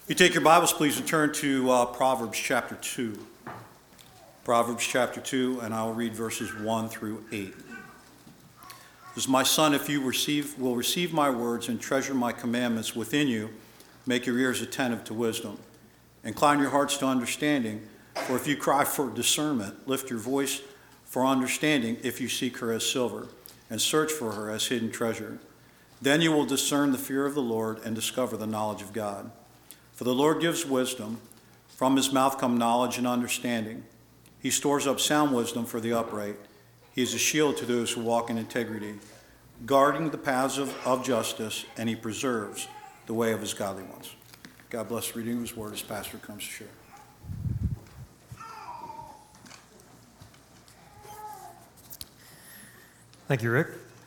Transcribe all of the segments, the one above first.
You take your Bibles, please, and turn to Proverbs chapter 2. Proverbs chapter 2, and I'll read verses 1 through 8. It says, "My son, if you will receive my words and treasure my commandments within you, make your ears attentive to wisdom. Incline your hearts to understanding, for if you cry for discernment, lift your voice for understanding if you seek her as silver, and search for her as hidden treasure. Then you will discern the fear of the Lord and discover the knowledge of God. For the Lord gives wisdom, from his mouth come knowledge and understanding. He stores up sound wisdom for the upright. He is a shield to those who walk in integrity, guarding the paths of justice, and he preserves the way of his godly ones." God bless the reading of his word as Pastor comes to share. Thank you, Rick.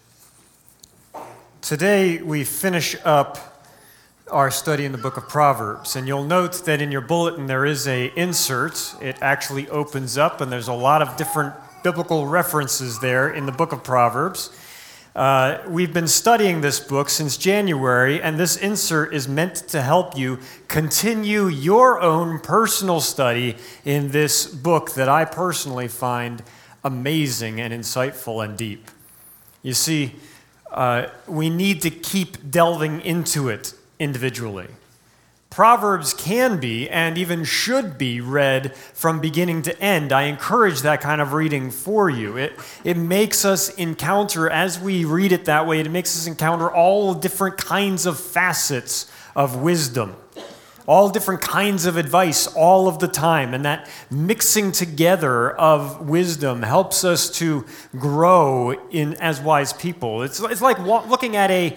Today we finish up our study in the book of Proverbs, and you'll note that in your bulletin there is an insert. It actually opens up, and there's a lot of different biblical references there in the book of Proverbs. We've been studying this book since January, and this insert is meant to help you continue your own personal study in this book that I personally find amazing and insightful and deep. You see, we need to keep delving into it individually. Proverbs can be and even should be read from beginning to end. I encourage that kind of reading for you. It makes us encounter, as we read it that way, it makes us encounter all different kinds of facets of wisdom, all different kinds of advice all of the time. And that mixing together of wisdom helps us to grow as wise people. It's like looking at a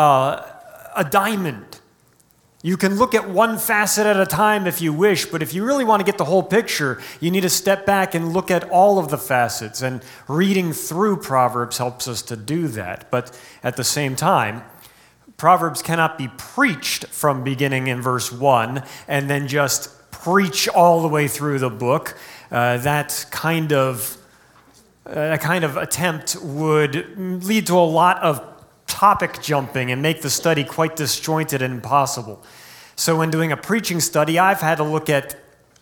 diamond. You can look at one facet at a time if you wish, but if you really want to get the whole picture, you need to step back and look at all of the facets, and reading through Proverbs helps us to do that. But at the same time, Proverbs cannot be preached from beginning in verse 1 and then just preach all the way through the book. That kind of attempt would lead to a lot of topic jumping and make the study quite disjointed and impossible. So when doing a preaching study, I've had to look at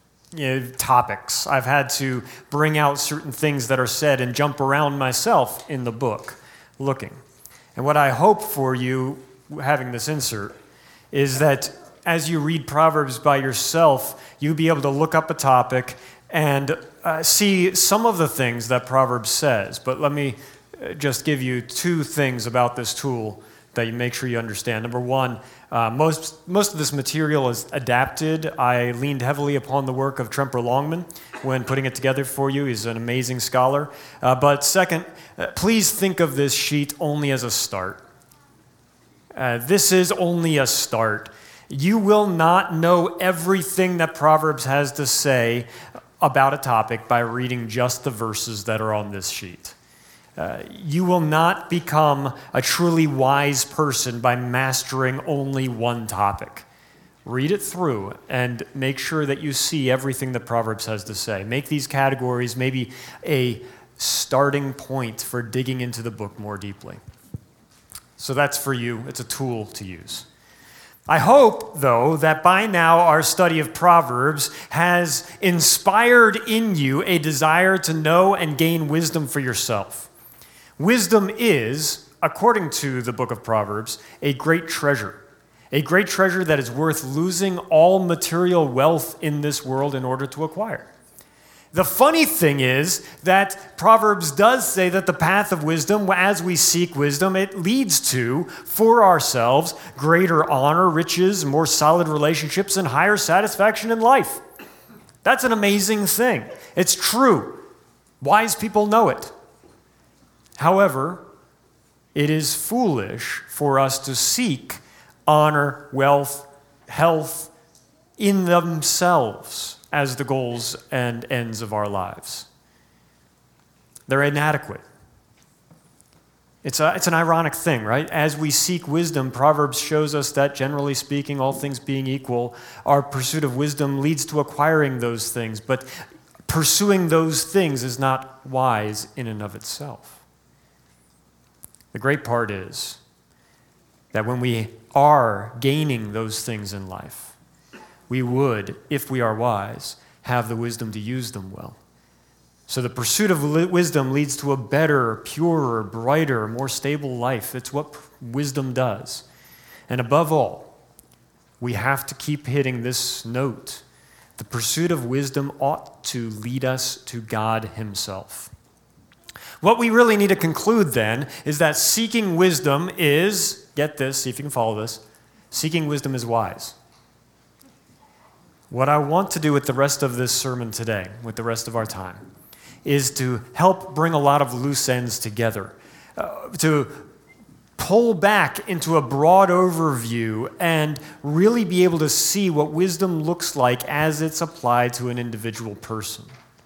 topics. I've had to bring out certain things that are said and jump around myself in the book looking. And what I hope for you, having this insert, is that as you read Proverbs by yourself, you'll be able to look up a topic and see some of the things that Proverbs says. But let me just give you two things about this tool that you make sure you understand. Number one, most of this material is adapted. I leaned heavily upon the work of Tremper Longman when putting it together for you. He's an amazing scholar. But second, please think of this sheet only as a start. This is only a start. You will not know everything that Proverbs has to say about a topic by reading just the verses that are on this sheet. You will not become a truly wise person by mastering only one topic. Read it through and make sure that you see everything that Proverbs has to say. Make these categories maybe a starting point for digging into the book more deeply. So that's for you. It's a tool to use. I hope, though, that by now our study of Proverbs has inspired in you a desire to know and gain wisdom for yourself. Wisdom is, according to the book of Proverbs, a great treasure that is worth losing all material wealth in this world in order to acquire. The funny thing is that Proverbs does say that the path of wisdom, as we seek wisdom, it leads to, for ourselves, greater honor, riches, more solid relationships, and higher satisfaction in life. That's an amazing thing. It's true. Wise people know it. However, it is foolish for us to seek honor, wealth, health in themselves as the goals and ends of our lives. They're inadequate. It's an ironic thing, right? As we seek wisdom, Proverbs shows us that, generally speaking, all things being equal, our pursuit of wisdom leads to acquiring those things. But pursuing those things is not wise in and of itself. The great part is that when we are gaining those things in life, we would, if we are wise, have the wisdom to use them well. So the pursuit of wisdom leads to a better, purer, brighter, more stable life. It's what wisdom does. And above all, we have to keep hitting this note. The pursuit of wisdom ought to lead us to God himself. What we really need to conclude then is that seeking wisdom is, get this, see if you can follow this, seeking wisdom is wise. What I want to do with the rest of this sermon today, with the rest of our time, is to help bring a lot of loose ends together, to pull back into a broad overview and really be able to see what wisdom looks like as it's applied to an individual person.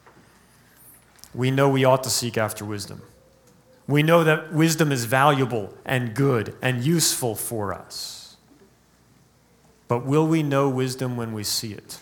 We know we ought to seek after wisdom. We know that wisdom is valuable and good and useful for us. But will we know wisdom when we see it?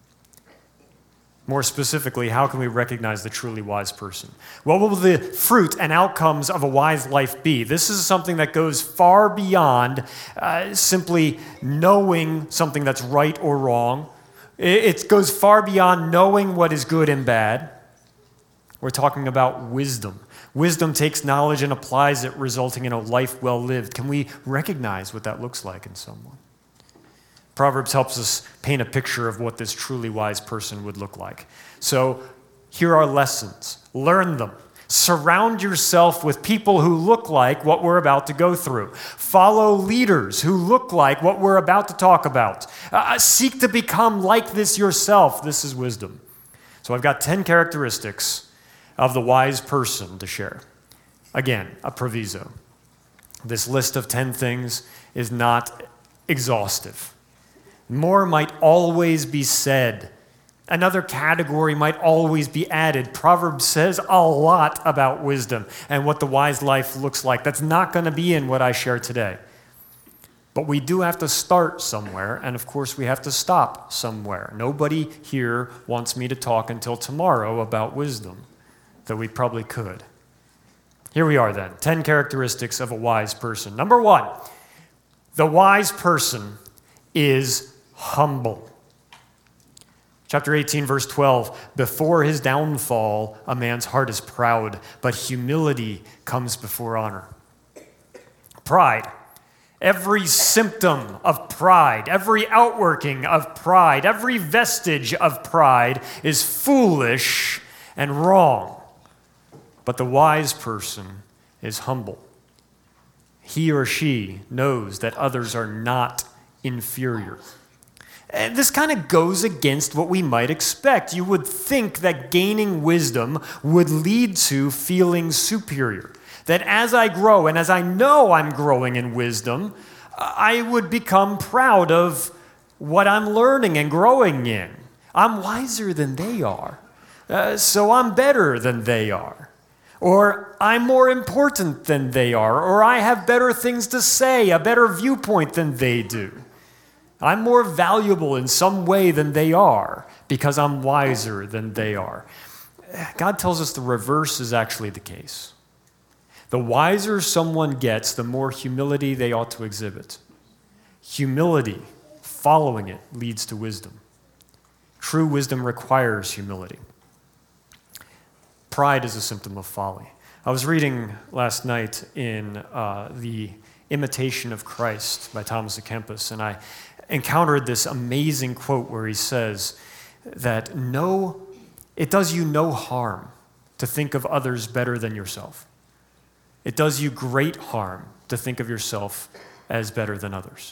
More specifically, how can we recognize the truly wise person? What will the fruit and outcomes of a wise life be? This is something that goes far beyond simply knowing something that's right or wrong. It goes far beyond knowing what is good and bad. We're talking about wisdom. Wisdom takes knowledge and applies it, resulting in a life well lived. Can we recognize what that looks like in someone? Proverbs helps us paint a picture of what this truly wise person would look like. So here are lessons. Learn them. Surround yourself with people who look like what we're about to go through. Follow leaders who look like what we're about to talk about. Seek to become like this yourself. This is wisdom. So I've got 10 characteristics of the wise person to share. Again, a proviso. This list of 10 things is not exhaustive. More might always be said. Another category might always be added. Proverbs says a lot about wisdom and what the wise life looks like. That's not going to be in what I share today. But we do have to start somewhere, and of course we have to stop somewhere. Nobody here wants me to talk until tomorrow about wisdom, though we probably could. Here we are then, 10 characteristics of a wise person. Number 1, the wise person is humble. Chapter 18, verse 12, before his downfall, a man's heart is proud, but humility comes before honor. Pride. Every symptom of pride, every outworking of pride, every vestige of pride is foolish and wrong. But the wise person is humble. He or she knows that others are not inferior. And this kind of goes against what we might expect. You would think that gaining wisdom would lead to feeling superior. That as I grow, and as I know I'm growing in wisdom, I would become proud of what I'm learning and growing in. I'm wiser than they are, so I'm better than they are. Or I'm more important than they are, or I have better things to say, a better viewpoint than they do. I'm more valuable in some way than they are because I'm wiser than they are. God tells us the reverse is actually the case. The wiser someone gets, the more humility they ought to exhibit. Humility, following it, leads to wisdom. True wisdom requires humility. Pride is a symptom of folly. I was reading last night in The Imitation of Christ by Thomas à Kempis, and I encountered this amazing quote where he says that it does you no harm to think of others better than yourself. It does you great harm to think of yourself as better than others.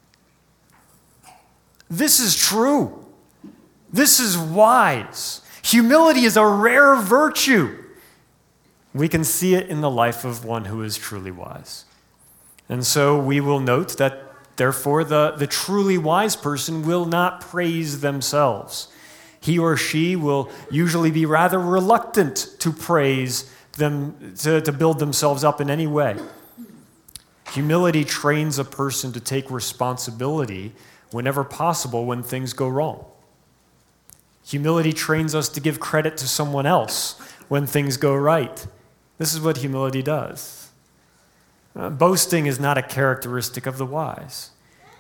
This is true. This is wise. Humility is a rare virtue. We can see it in the life of one who is truly wise. And so we will note that, therefore, the truly wise person will not praise themselves. He or she will usually be rather reluctant to praise them, to build themselves up in any way. Humility trains a person to take responsibility whenever possible when things go wrong. Humility trains us to give credit to someone else when things go right. This is what humility does. Boasting is not a characteristic of the wise.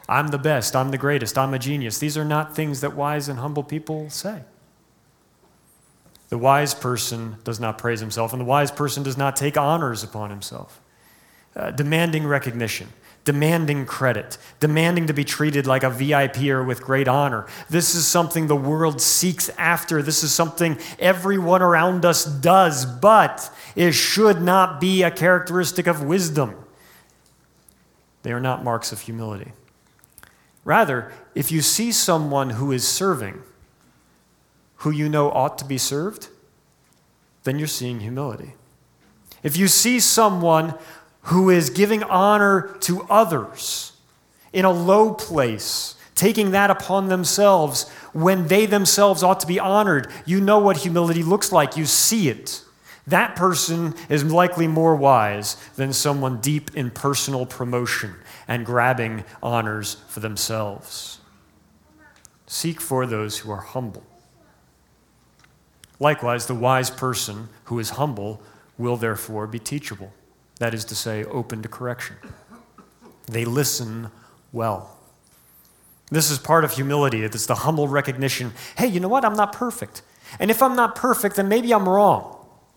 I'm the best, I'm the greatest, I'm a genius. These are not things that wise and humble people say. The wise person does not praise himself, and the wise person does not take honors upon himself. Demanding recognition, demanding credit, demanding to be treated like a VIP or with great honor. This is something the world seeks after. This is something everyone around us does, but it should not be a characteristic of wisdom. They are not marks of humility. Rather, if you see someone who is serving, who you know ought to be served, then you're seeing humility. If you see someone who is giving honor to others in a low place, taking that upon themselves when they themselves ought to be honored, you know what humility looks like. You see it. That person is likely more wise than someone deep in personal promotion and grabbing honors for themselves. Seek for those who are humble. Likewise, the wise person who is humble will therefore be teachable. That is to say, open to correction. They listen well. This is part of humility. It's the humble recognition, hey, you know what? I'm not perfect. And if I'm not perfect, then maybe I'm wrong.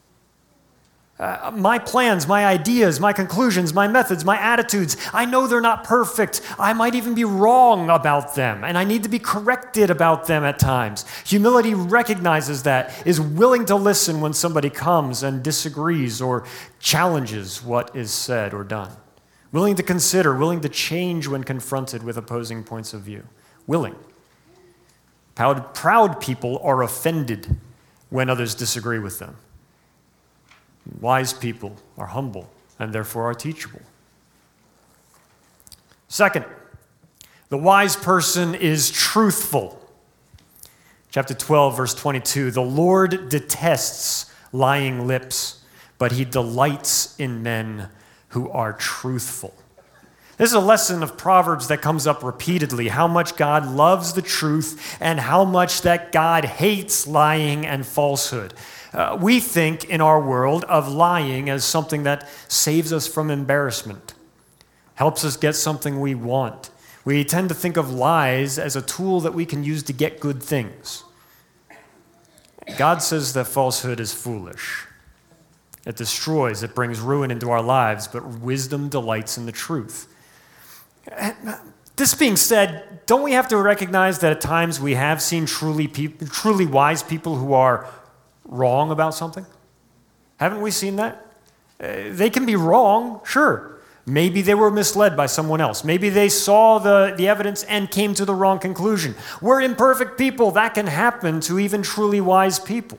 My plans, my ideas, my conclusions, my methods, my attitudes, I know they're not perfect. I might even be wrong about them, and I need to be corrected about them at times. Humility recognizes that, is willing to listen when somebody comes and disagrees or challenges what is said or done. Willing to consider, willing to change when confronted with opposing points of view. Willing. Proud people are offended when others disagree with them. Wise people are humble and therefore are teachable. Second, the wise person is truthful. Chapter 12, verse 22, the Lord detests lying lips, but he delights in men who are truthful. This is a lesson of Proverbs that comes up repeatedly, how much God loves the truth and how much that God hates lying and falsehood. We think in our world of lying as something that saves us from embarrassment, helps us get something we want. We tend to think of lies as a tool that we can use to get good things. God says that falsehood is foolish. It destroys, it brings ruin into our lives, but wisdom delights in the truth. This being said, don't we have to recognize that at times we have seen truly wise people who are wrong about something? Haven't we seen that? They can be wrong, sure. Maybe they were misled by someone else. Maybe they saw the evidence and came to the wrong conclusion. We're imperfect people. That can happen to even truly wise people.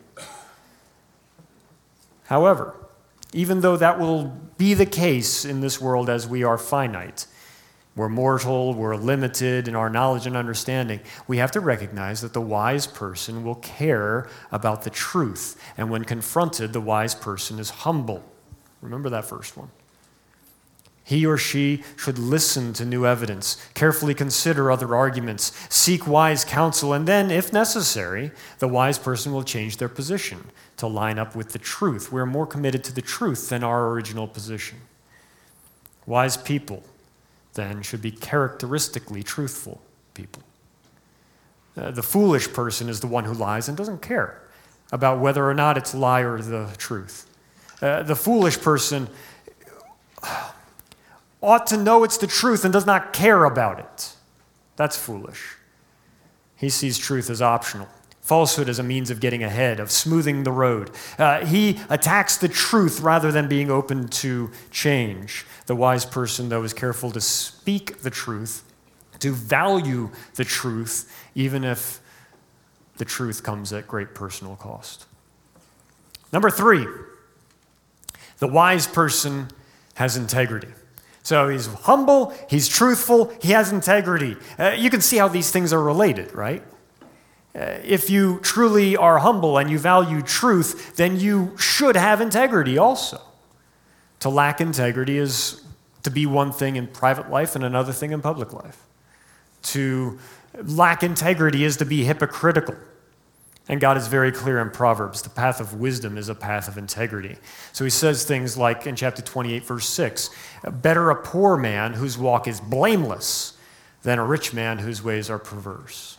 However, even though that will be the case in this world as we are finite, we're mortal, we're limited in our knowledge and understanding, we have to recognize that the wise person will care about the truth. And when confronted, the wise person is humble. Remember that first one. He or she should listen to new evidence, carefully consider other arguments, seek wise counsel, and then, if necessary, the wise person will change their position to line up with the truth. We're more committed to the truth than our original position. Wise people then should be characteristically truthful people. The foolish person is the one who lies and doesn't care about whether or not it's lie or the truth. The foolish person ought to know it's the truth and does not care about it. That's foolish. He sees truth as optional. Falsehood as a means of getting ahead, of smoothing the road. He attacks the truth rather than being open to change. The wise person, though, is careful to speak the truth, to value the truth, even if the truth comes at great personal cost. Number 3, the wise person has integrity. So he's humble, he's truthful, he has integrity. You can see how these things are related, right? If you truly are humble and you value truth, then you should have integrity also. To lack integrity is to be one thing in private life and another thing in public life. To lack integrity is to be hypocritical. And God is very clear in Proverbs, the path of wisdom is a path of integrity. So he says things like in chapter 28, verse 6, better a poor man whose walk is blameless than a rich man whose ways are perverse.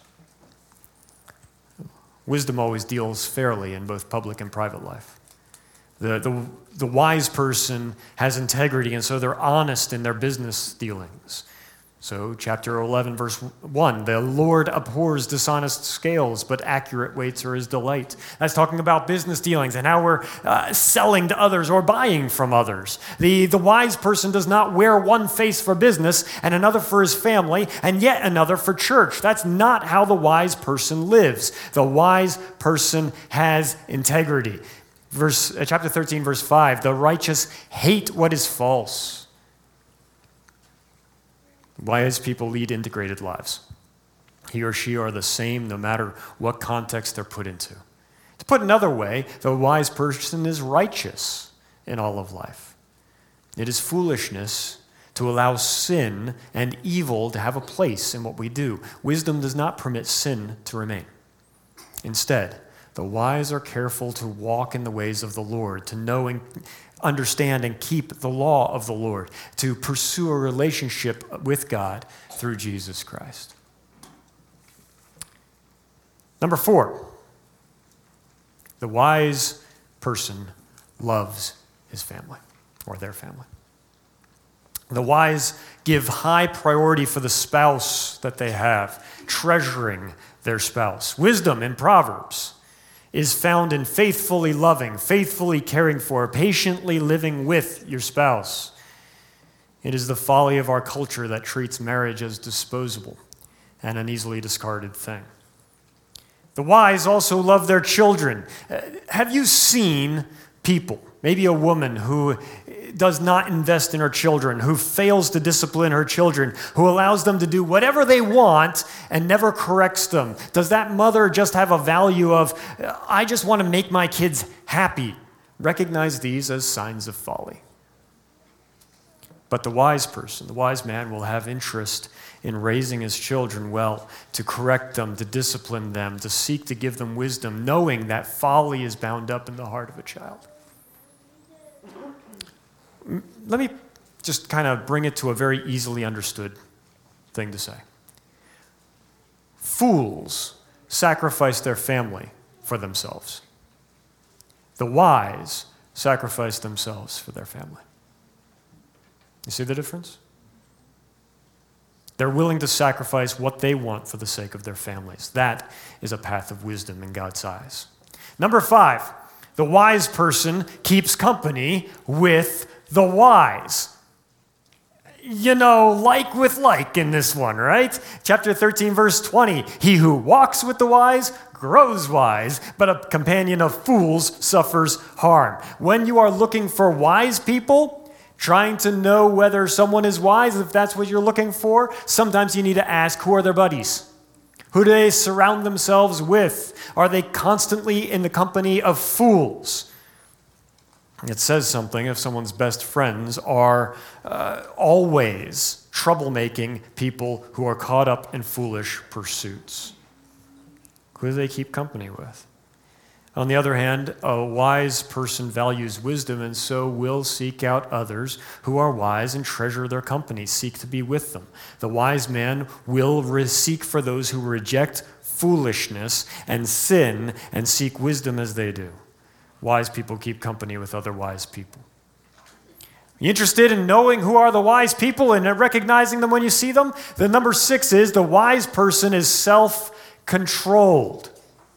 Wisdom always deals fairly in both public and private life. The wise person has integrity, and so they're honest in their business dealings. So chapter 11, verse 1, the Lord abhors dishonest scales, but accurate weights are his delight. That's talking about business dealings and how we're selling to others or buying from others. The wise person does not wear one face for business and another for his family and yet another for church. That's not how the wise person lives. The wise person has integrity. Chapter 13, verse 5, the righteous hate what is false. Wise people lead integrated lives. He or she are the same no matter what context they're put into. To put another way, the wise person is righteous in all of life. It is foolishness to allow sin and evil to have a place in what we do. Wisdom does not permit sin to remain. Instead, the wise are careful to walk in the ways of the Lord, to know and understand and keep the law of the Lord, to pursue a relationship with God through Jesus Christ. Number 4, the wise person loves his family or their family. The wise give high priority for the spouse that they have, treasuring their spouse. Wisdom in Proverbs is found in faithfully loving, faithfully caring for, patiently living with your spouse. It is the folly of our culture that treats marriage as disposable and an easily discarded thing. The wise also love their children. Have you seen people, maybe a woman who does not invest in her children, who fails to discipline her children, who allows them to do whatever they want and never corrects them? Does that mother just have a value of, I just want to make my kids happy? Recognize these as signs of folly. But the wise person, the wise man, will have interest in raising his children well, to correct them, to discipline them, to seek to give them wisdom, knowing that folly is bound up in the heart of a child. Let me just kind of bring it to a very easily understood thing to say. Fools sacrifice their family for themselves. The wise sacrifice themselves for their family. You see the difference? They're willing to sacrifice what they want for the sake of their families. That is a path of wisdom in God's eyes. Number 5, the wise person keeps company with the wise. You know, like with like in this one, right? Chapter 13, verse 20. He who walks with the wise grows wise, but a companion of fools suffers harm. When you are looking for wise people, trying to know whether someone is wise, if that's what you're looking for, sometimes you need to ask, who are their buddies? Who do they surround themselves with? Are they constantly in the company of fools? It says something if someone's best friends are always troublemaking people who are caught up in foolish pursuits. Who do they keep company with? On the other hand, a wise person values wisdom and so will seek out others who are wise and treasure their company, seek to be with them. The wise man will seek for those who reject foolishness and sin and seek wisdom as they do. Wise people keep company with other wise people. You interested in knowing who are the wise people and recognizing them when you see them? The number 6 is the wise person is self-controlled.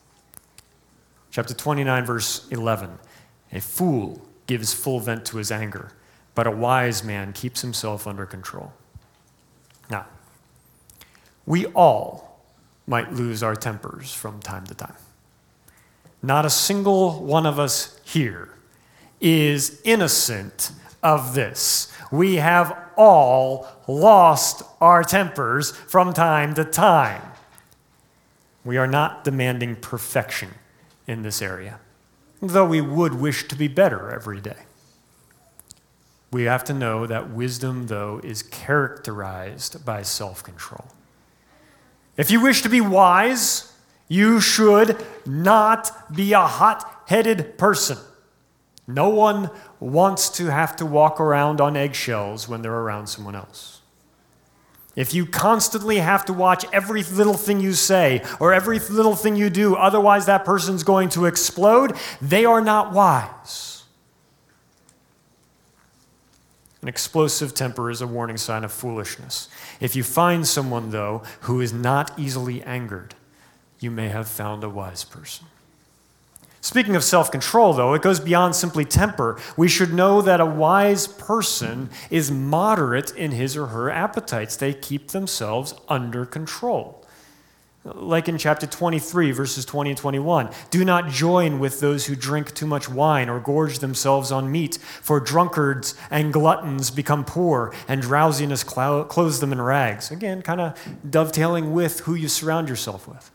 Chapter 29, verse 11. A fool gives full vent to his anger, but a wise man keeps himself under control. Now, we all might lose our tempers from time to time. Not a single one of us here is innocent of this. We have all lost our tempers from time to time. We are not demanding perfection in this area, though we would wish to be better every day. We have to know that wisdom, though, is characterized by self-control. If you wish to be wise, you should not be a hot-headed person. No one wants to have to walk around on eggshells when they're around someone else. If you constantly have to watch every little thing you say or every little thing you do, otherwise that person's going to explode, they are not wise. An explosive temper is a warning sign of foolishness. If you find someone, though, who is not easily angered, you may have found a wise person. Speaking of self-control, though, it goes beyond simply temper. We should know that a wise person is moderate in his or her appetites. They keep themselves under control. Like in chapter 23, verses 20 and 21, do not join with those who drink too much wine or gorge themselves on meat, for drunkards and gluttons become poor, and drowsiness clothes them in rags. Again, kind of dovetailing with who you surround yourself with.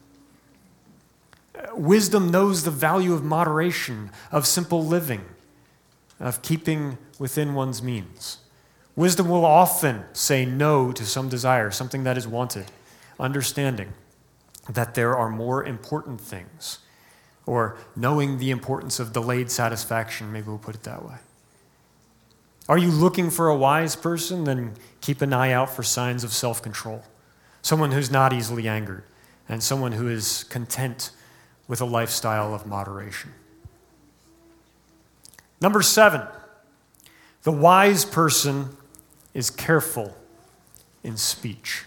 Wisdom knows the value of moderation, of simple living, of keeping within one's means. Wisdom will often say no to some desire, something that is wanted, understanding that there are more important things, or knowing the importance of delayed satisfaction, maybe we'll put it that way. Are you looking for a wise person? Then keep an eye out for signs of self-control. Someone who's not easily angered, and someone who is content with a lifestyle of moderation. Number 7, the wise person is careful in speech.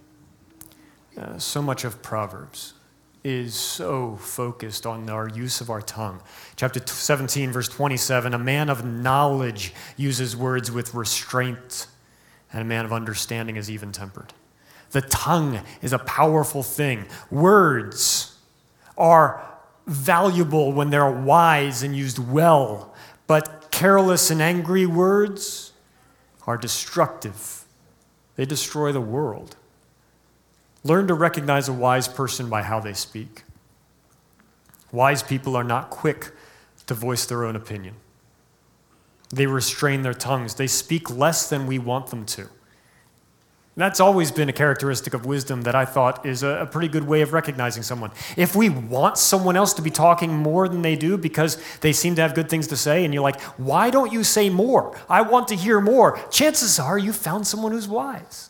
So much of Proverbs is so focused on our use of our tongue. Chapter 17, verse 27, a man of knowledge uses words with restraint, and a man of understanding is even-tempered. The tongue is a powerful thing. Words are valuable when they're wise and used well, but careless and angry words are destructive. They destroy the world. Learn to recognize a wise person by how they speak. Wise people are not quick to voice their own opinion. They restrain their tongues. They speak less than we want them to. That's always been a characteristic of wisdom that I thought is a pretty good way of recognizing someone. If we want someone else to be talking more than they do because they seem to have good things to say, and you're like, why don't you say more? I want to hear more. Chances are you found someone who's wise.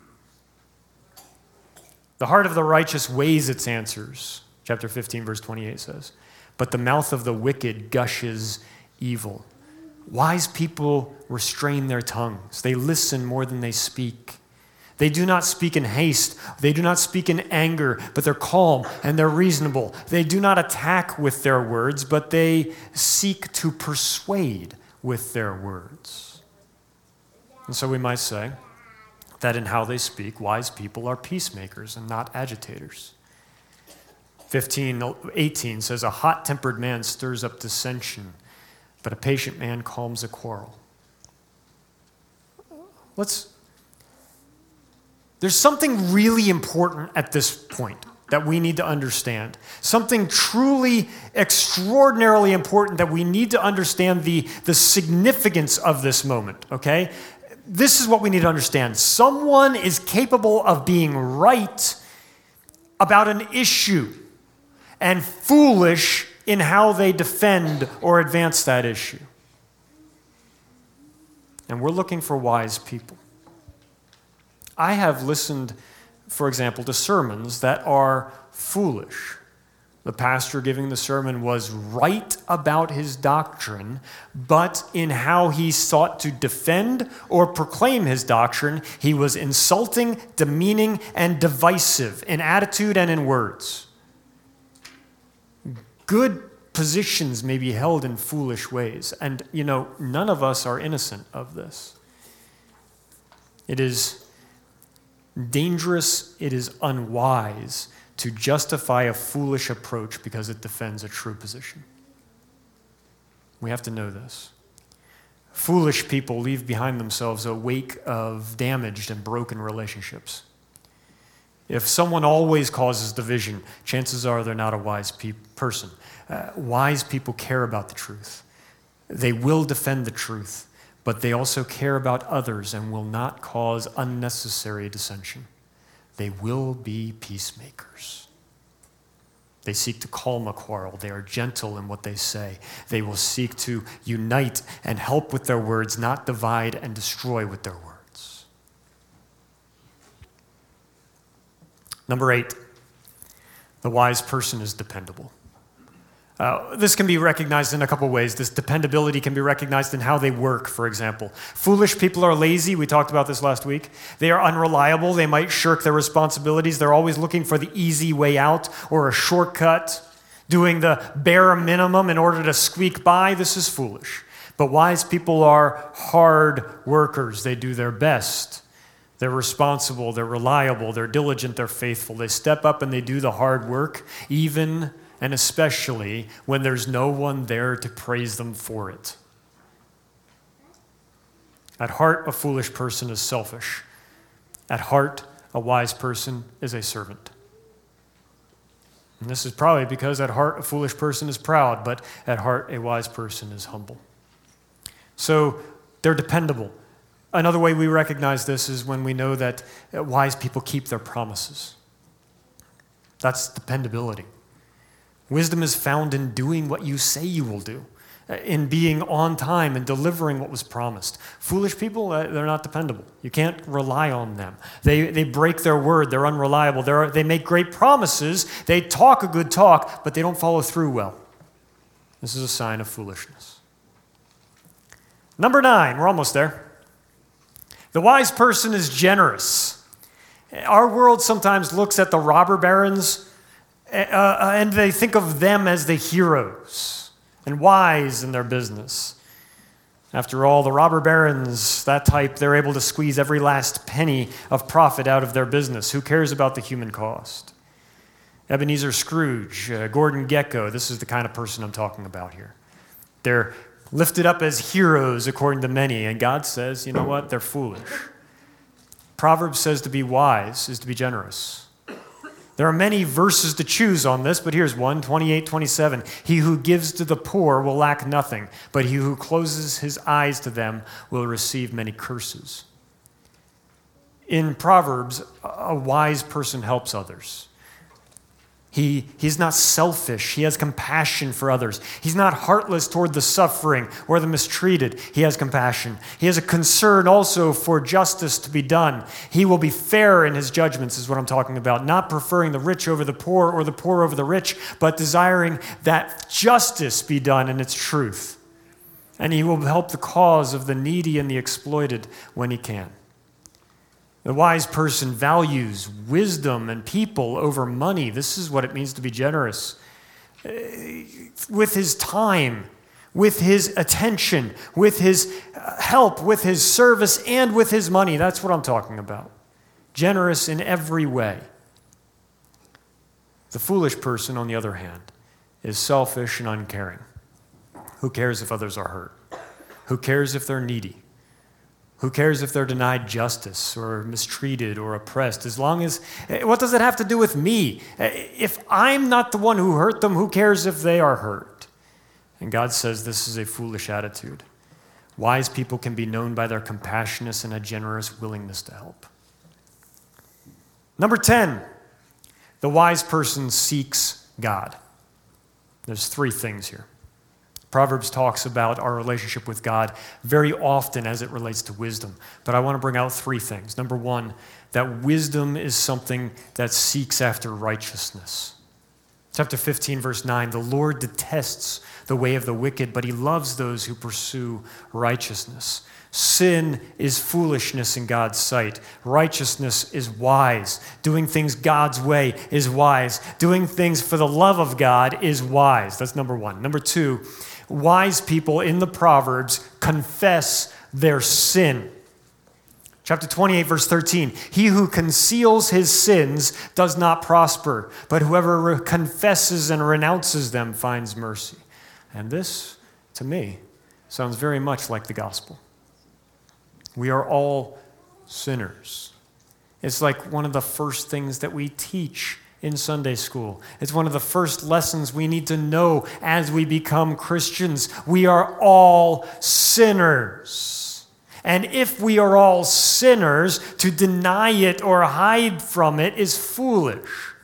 The heart of the righteous weighs its answers, chapter 15, verse 28 says, but the mouth of the wicked gushes evil. Wise people restrain their tongues. They listen more than they speak. They do not speak in haste. They do not speak in anger, but they're calm and they're reasonable. They do not attack with their words, but they seek to persuade with their words. And so we might say that in how they speak, wise people are peacemakers and not agitators. 15:18 says, a hot-tempered man stirs up dissension, but a patient man calms a quarrel. There's something really important at this point that we need to understand. Something truly extraordinarily important that we need to understand the significance of this moment, okay? This is what we need to understand. Someone is capable of being right about an issue and foolish in how they defend or advance that issue. And we're looking for wise people. I have listened, for example, to sermons that are foolish. The pastor giving the sermon was right about his doctrine, but in how he sought to defend or proclaim his doctrine, he was insulting, demeaning, and divisive in attitude and in words. Good positions may be held in foolish ways, and none of us are innocent of this. It is dangerous, it is unwise to justify a foolish approach because it defends a true position. We have to know this. Foolish people leave behind themselves a wake of damaged and broken relationships. If someone always causes division, chances are they're not a wise person. Wise people care about the truth. They will defend the truth, but they also care about others and will not cause unnecessary dissension. They will be peacemakers. They seek to calm a quarrel. They are gentle in what they say. They will seek to unite and help with their words, not divide and destroy with their words. Number 8, the wise person is dependable. This can be recognized in a couple ways. This dependability can be recognized in how they work, for example. Foolish people are lazy. We talked about this last week. They are unreliable. They might shirk their responsibilities. They're always looking for the easy way out or a shortcut, doing the bare minimum in order to squeak by. This is foolish. But wise people are hard workers. They do their best. They're responsible. They're reliable. They're diligent. They're faithful. They step up and they do the hard work, even and especially when there's no one there to praise them for it. At heart, a foolish person is selfish. At heart, a wise person is a servant. And this is probably because at heart, a foolish person is proud, but at heart, a wise person is humble. So they're dependable. Another way we recognize this is when we know that wise people keep their promises. That's dependability. Wisdom is found in doing what you say you will do, in being on time and delivering what was promised. Foolish people, they're not dependable. You can't rely on them. They break their word. They're unreliable. They make great promises. They talk a good talk, but they don't follow through well. This is a sign of foolishness. Number 9, we're almost there. The wise person is generous. Our world sometimes looks at the robber barons and they think of them as the heroes and wise in their business. After all, the robber barons, that type, they're able to squeeze every last penny of profit out of their business. Who cares about the human cost? Ebenezer Scrooge, Gordon Gekko, this is the kind of person I'm talking about here. They're lifted up as heroes according to many, and God says, you know what, they're foolish. Proverbs says to be wise is to be generous. There are many verses to choose on this, but here's one, 28:27. He who gives to the poor will lack nothing, but he who closes his eyes to them will receive many curses. In Proverbs, a wise person helps others. He's not selfish. He has compassion for others. He's not heartless toward the suffering or the mistreated. He has compassion. He has a concern also for justice to be done. He will be fair in his judgments, is what I'm talking about, not preferring the rich over the poor or the poor over the rich, but desiring that justice be done in its truth. And he will help the cause of the needy and the exploited when he can. The wise person values wisdom and people over money. This is what it means to be generous. With his time, with his attention, with his help, with his service, and with his money. That's what I'm talking about. Generous in every way. The foolish person, on the other hand, is selfish and uncaring. Who cares if others are hurt? Who cares if they're needy? Who cares if they're denied justice or mistreated or oppressed? As long as, what does it have to do with me? If I'm not the one who hurt them, who cares if they are hurt? And God says this is a foolish attitude. Wise people can be known by their compassionate and a generous willingness to help. Number 10, the wise person seeks God. There's 3 things here. Proverbs talks about our relationship with God very often as it relates to wisdom. But I want to bring out 3 things. Number 1, that wisdom is something that seeks after righteousness. Chapter 15, verse 9, the Lord detests the way of the wicked, but he loves those who pursue righteousness. Sin is foolishness in God's sight. Righteousness is wise. Doing things God's way is wise. Doing things for the love of God is wise. That's number 1. Number 2, wise people in the Proverbs confess their sin. Chapter 28, verse 13, he who conceals his sins does not prosper, but whoever confesses and renounces them finds mercy. And this, to me, sounds very much like the gospel. We are all sinners. It's like one of the first things that we teach in Sunday school. It's one of the first lessons we need to know as we become Christians. We are all sinners. And if we are all sinners, to deny it or hide from it is foolish.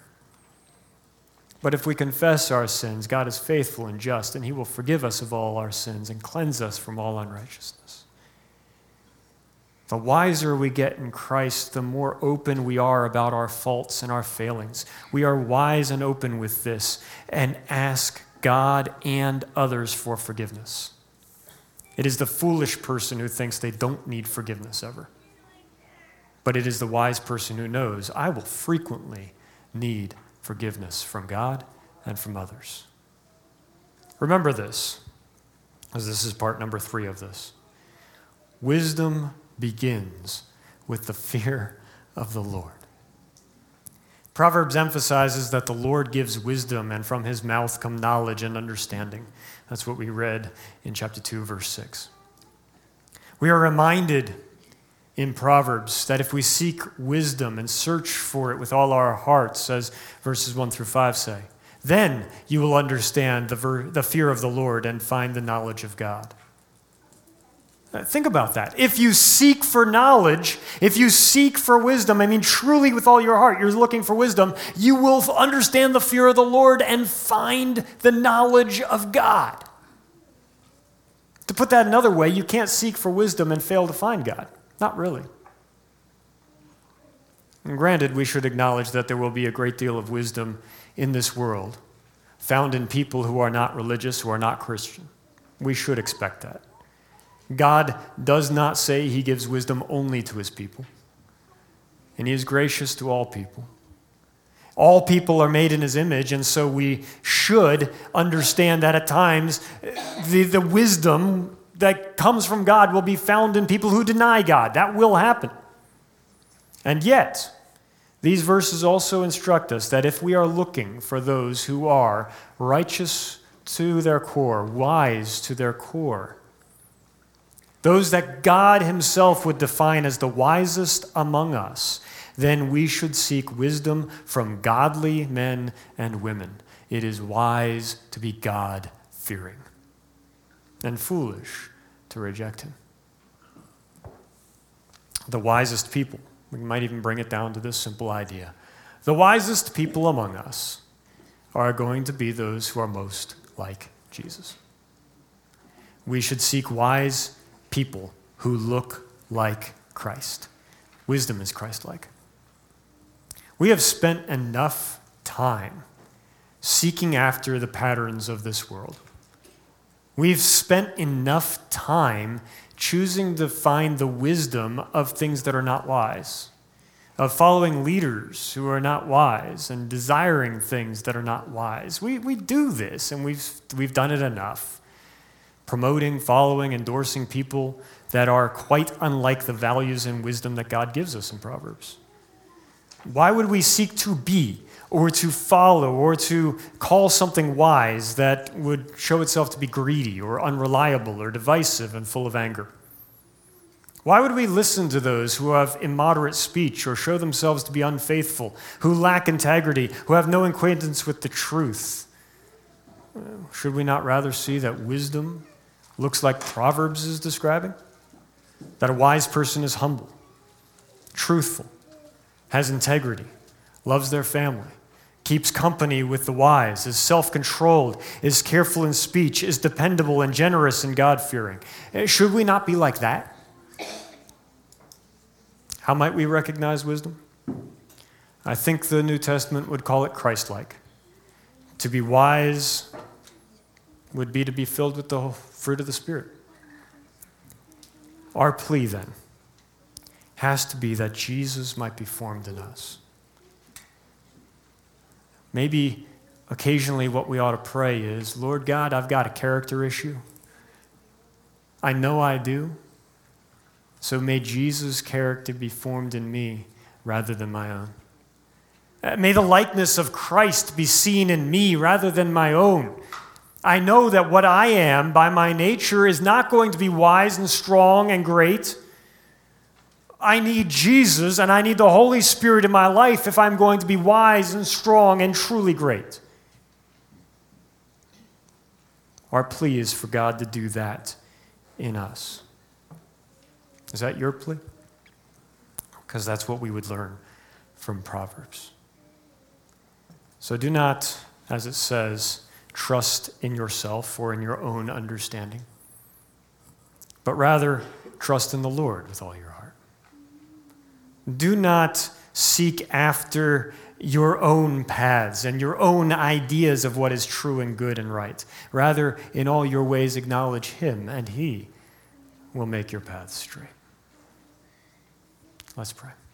But if we confess our sins, God is faithful and just, and he will forgive us of all our sins and cleanse us from all unrighteousness. The wiser we get in Christ, the more open we are about our faults and our failings. We are wise and open with this and ask God and others for forgiveness. It is the foolish person who thinks they don't need forgiveness ever. But it is the wise person who knows, I will frequently need forgiveness from God and from others. Remember this, as this is part number 3 of this. Wisdom begins with the fear of the Lord. Proverbs emphasizes that the Lord gives wisdom, and from his mouth come knowledge and understanding. That's what we read in chapter 2, verse 6. We are reminded in Proverbs that if we seek wisdom and search for it with all our hearts, as verses 1 through 5 say, then you will understand the fear of the Lord and find the knowledge of God. Think about that. If you seek for knowledge, if you seek for wisdom, truly with all your heart, you're looking for wisdom, you will understand the fear of the Lord and find the knowledge of God. To put that another way, you can't seek for wisdom and fail to find God. Not really. And granted, we should acknowledge that there will be a great deal of wisdom in this world, found in people who are not religious, who are not Christian. We should expect that. God does not say he gives wisdom only to his people, and he is gracious to all people. All people are made in his image, and so we should understand that at times the wisdom that comes from God will be found in people who deny God. That will happen. And yet, these verses also instruct us that if we are looking for those who are righteous to their core, wise to their core, those that God himself would define as the wisest among us, then we should seek wisdom from godly men and women. It is wise to be God-fearing and foolish to reject him. The wisest people, we might even bring it down to this simple idea. The wisest people among us are going to be those who are most like Jesus. We should seek wise people who look like Christ. Wisdom is Christ-like. We have spent enough time seeking after the patterns of this world. We've spent enough time choosing to find the wisdom of things that are not wise, of following leaders who are not wise and desiring things that are not wise. We do this, and we've done it enough. Promoting, following, endorsing people that are quite unlike the values and wisdom that God gives us in Proverbs. Why would we seek to be or to follow or to call something wise that would show itself to be greedy or unreliable or divisive and full of anger? Why would we listen to those who have immoderate speech or show themselves to be unfaithful, who lack integrity, who have no acquaintance with the truth? Should we not rather see that wisdom looks like Proverbs is describing? That a wise person is humble, truthful, has integrity, loves their family, keeps company with the wise, is self-controlled, is careful in speech, is dependable and generous and God-fearing. Should we not be like that? How might we recognize wisdom? I think the New Testament would call it Christ-like. To be wise would be to be filled with the fruit of the Spirit. Our plea, then, has to be that Jesus might be formed in us. Maybe occasionally what we ought to pray is, Lord God, I've got a character issue. I know I do. So may Jesus' character be formed in me rather than my own. May the likeness of Christ be seen in me rather than my own. I know that what I am by my nature is not going to be wise and strong and great. I need Jesus and I need the Holy Spirit in my life if I'm going to be wise and strong and truly great. Our plea is for God to do that in us. Is that your plea? Because that's what we would learn from Proverbs. So do not, as it says, trust in yourself or in your own understanding, but rather trust in the Lord with all your heart. Do not seek after your own paths and your own ideas of what is true and good and right. Rather, in all your ways acknowledge him, and he will make your paths straight. Let's pray.